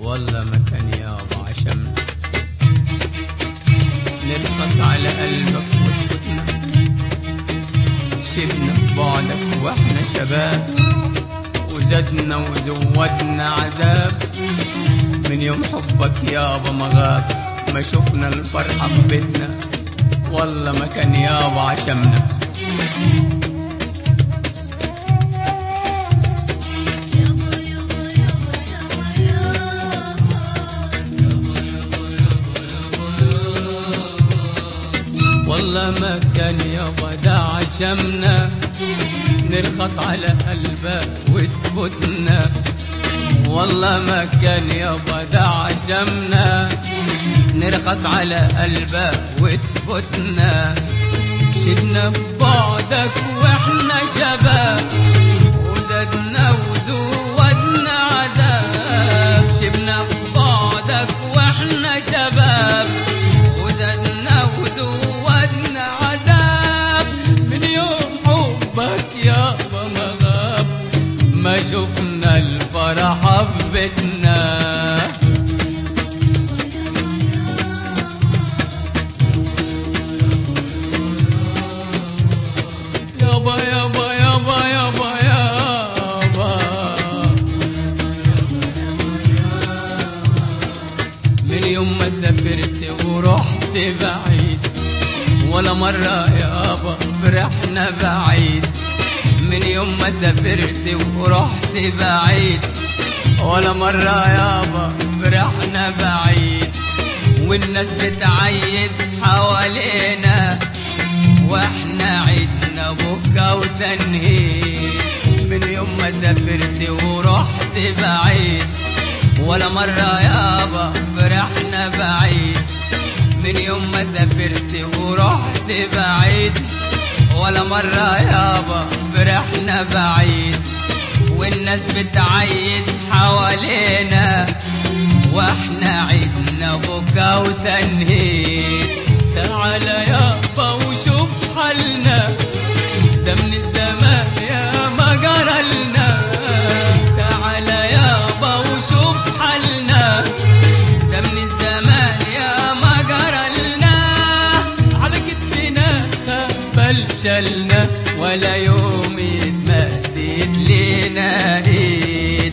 والله ما كان يابا عشمنا نرخص على قلبك وتفوتنا، شبنا ببعدك واحنا شباب، وزدنا وزودنا عذاب. من يوم حبك يابا ما غاب، ما شفنا الفرحة في بيتنا، والله ما كان يابا عشمنا. والله ما كان يابا ده عشمنا، نرخص على قلبك وتفوتنا. والله ما كان يابا ده عشمنا، نرخص على قلبك وتفوتنا. شدنا في بعدك واحنا شباب، وزدنا وزودنا عذاب. شبنا في بعدك واحنا شباب، وزدنا وزودنا عذاب. من يوم حبك يابا ما غاب، ما شفنا الفرحة في بيتنا. يابا يابا يابا يابا يابا، من يوم ما سافرت ورحت بعيد، ولا مرة يابا فرحنا بعيد. من يوم ما سافرت ورحت بعيد، ولا مرة يابا فرحنا بعيد. والناس بتعيد حوالينا، واحنا عيدنا بكا وتنهيد. من يوم ما سافرت ورحت بعيد، ولا مرة يابا فرحنا بعيد. من يوم ما سافرت ورحت بعيد، ولا مرة يابا فرحنا بعيد. والناس بتعيد حوالينا، واحنا عيدنا بكا وتنهيد. تعال يابا وشوف حالنا، ده من الزمان يا ما جرالنا. تعال يابا وشوف حالنا، ده من الزمان يا ما جرالنا. على كتفنا خبل شلنا، ولا يوم اتمدت لينا ايد.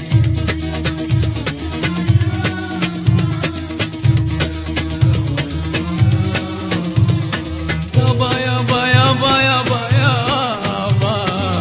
يابا يابا يابا يابا يابا،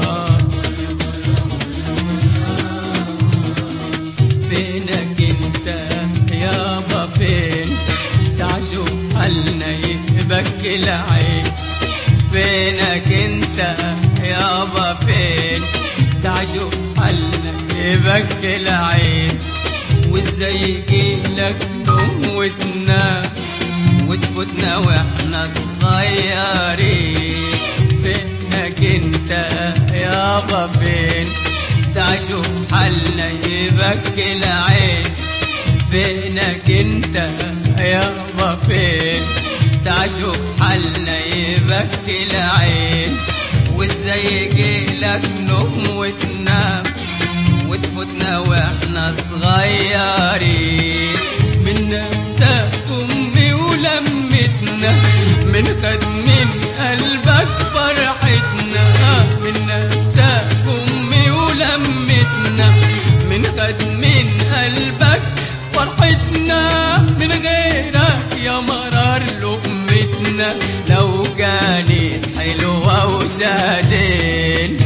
فينك انت يابا فين؟ تعال شوف حالنا يبكي العين. فينك انت يابا فين؟ تعال شوف حالنا يبكي العين. وازاي يجيلك نموتنا وتفوتنا واحنا صغيرين؟ فينك انت يابا فين؟ تعال شوف حالنا يبكي العين. فينك انت يابا فين؟ تعال شوف حالنا يبكي العين. وازاي يجيلك نوم وتنام وتفوتنا واحنا صغيرين؟ من نفسك امي ولمتنا، من خد من قلبك فرحتنا. من نفسك امي ولمتنا، من خد من قلبك فرحتنا. من غيرك يا مرار لقمتنا، لو كانت حلوة وشادين.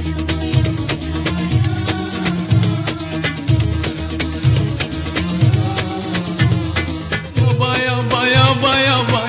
يابا يابا يابا يابا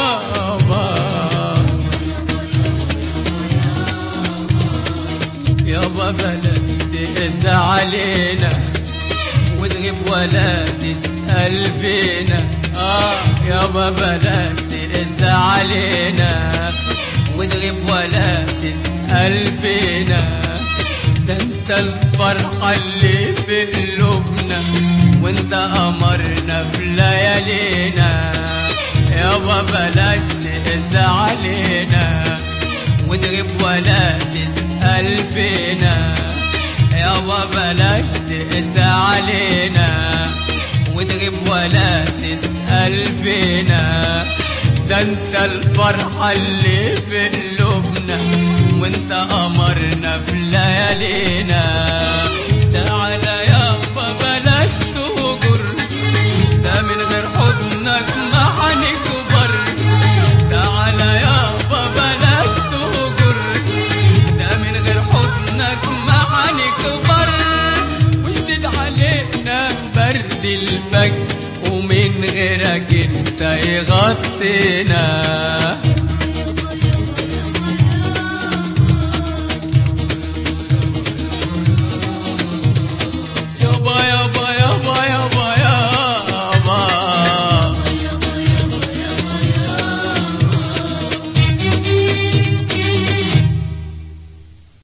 يابا، يابا بلاش تقسى علينا وتغيب ولا تسأل فينا. يابا بلاش تقسى علينا وتغيب ولا تسأل فينا. ده انت الفرحة اللي في قلوبنا، وانت قمرنا في ليالينا. يابا بلاش تقسى علينا وتغيب ولا تسأل فينا. يابا بلاش تقسى علينا وتغيب ولا تسأل فينا. ده انت الفرحة اللي في قلوبنا، وانت قمرنا في ليالينا. تعالى يابا بلاش تهجر، ده من غير حضنك ما هنكبر. تعالى يابا بلاش تهجر، ده من غير حضنك ما هنكبر. واشدد علينا برد الفجر، ومن غيرك انت يغطينا.